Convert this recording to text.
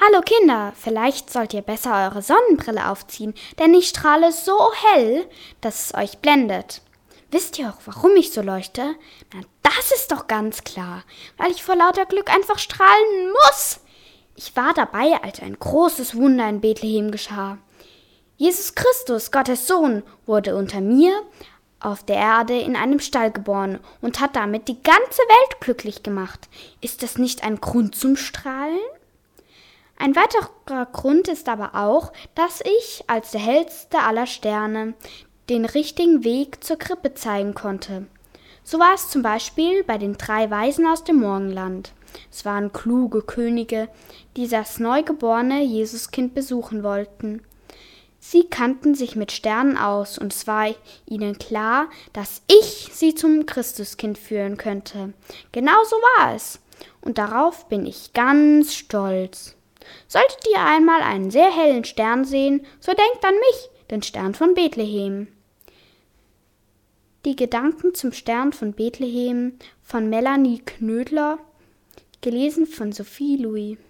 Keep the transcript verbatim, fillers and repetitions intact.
Hallo Kinder, vielleicht sollt ihr besser eure Sonnenbrille aufziehen, denn ich strahle so hell, dass es euch blendet. Wisst ihr auch, warum ich so leuchte? Na, das ist doch ganz klar, weil ich vor lauter Glück einfach strahlen muss. Ich war dabei, als ein großes Wunder in Bethlehem geschah. Jesus Christus, Gottes Sohn, wurde unter mir auf der Erde in einem Stall geboren und hat damit die ganze Welt glücklich gemacht. Ist das nicht ein Grund zum Strahlen? Ein weiterer Grund ist aber auch, dass ich als der hellste aller Sterne den richtigen Weg zur Krippe zeigen konnte. So war es zum Beispiel bei den drei Weisen aus dem Morgenland. Es waren kluge Könige, die das neugeborene Jesuskind besuchen wollten. Sie kannten sich mit Sternen aus und es war ihnen klar, dass ich sie zum Christuskind führen könnte. Genau so war es. Und darauf bin ich ganz stolz. Solltet ihr einmal einen sehr hellen Stern sehen, so denkt an mich, den Stern von Bethlehem. Die Gedanken zum Stern von Bethlehem von Melanie Knödler, gelesen von Sophie Louis.